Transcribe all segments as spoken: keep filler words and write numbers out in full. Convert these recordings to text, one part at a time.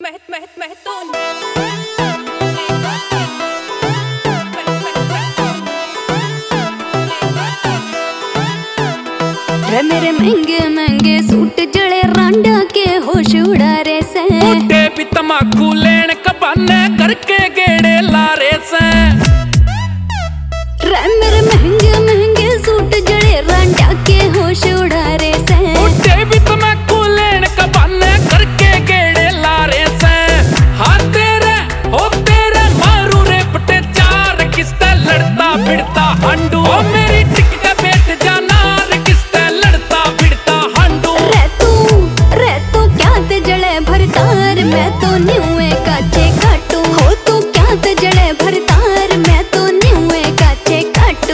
रे मेरे महंगे महंगे सूट जड़े रांडा के होश उड़ा रे से बूटे भी तमाकू लेन कबाने करके गेड़े लारे से। रे मेरे महंगे महंगे सूट जड़े रांडा के होश उड़ा रे से बूटे भी तमाकू लेन कबाने करके गेड़े लारे से। हाँ तेरे हो तेरे मारू रे पटे चार किसते लड़ता भिड़ता हंडू ओ मेरी टिक के बैठ जाना रे किसते लड़ता भिड़ता हंडू। रे तू रे तू क्या ते जड़े भरतार मैं तो न्यूए काचे काटू हो तू क्या ते जड़े भरतार मैं तो न्यूए काचे काटू।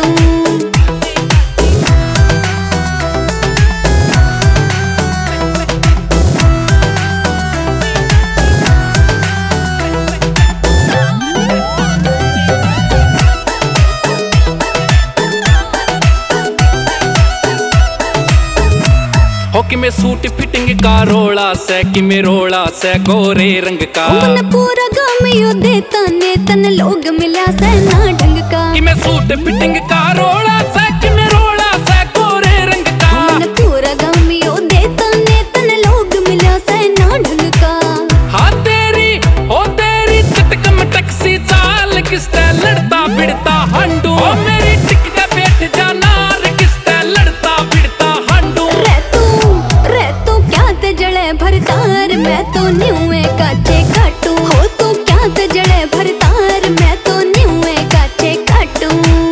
हो कि मैं सूट फिटिंग का रोड़ा से कि मैं रोड़ा से गोरे रंग का मन पूरा गामियो देता ने तन लोग मिला से ना ढंग का कि मैं सूट फिटिंग का रोड़ा से कि मैं रोड़ा से गोरे रंग का मन पूरा गामियो देता ने तन लोग मिला से ना ढंग का। हाँ तेरी हो तेरी चटकम टैक्सी चाल किसते लड़ता भिड़ता हंडू ओ मेरी टिक के बैठ जाना रे किसते लड़ता भिड़ता हंडू। रे तू रे तू क्या ते जड़े भरतार मैं तो न्यूए काचे काटू हो तू क्या ते जड़े भरतार मैं तो न्यूए काचे काटू।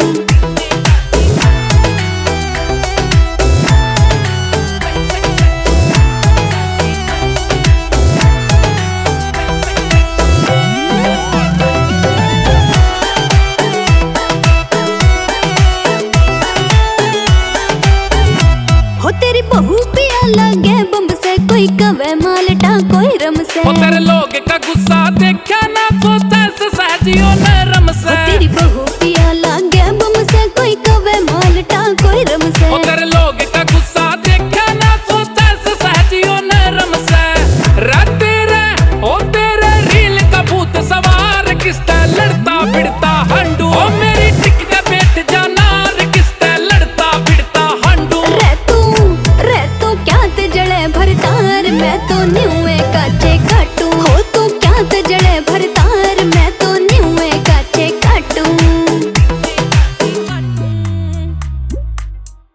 हो तेरी बहू पिया लगे बम्ब से कोई कवे मालटा कोई रम से ओ तेरे लोग का गुस्सा देखा ना सोचा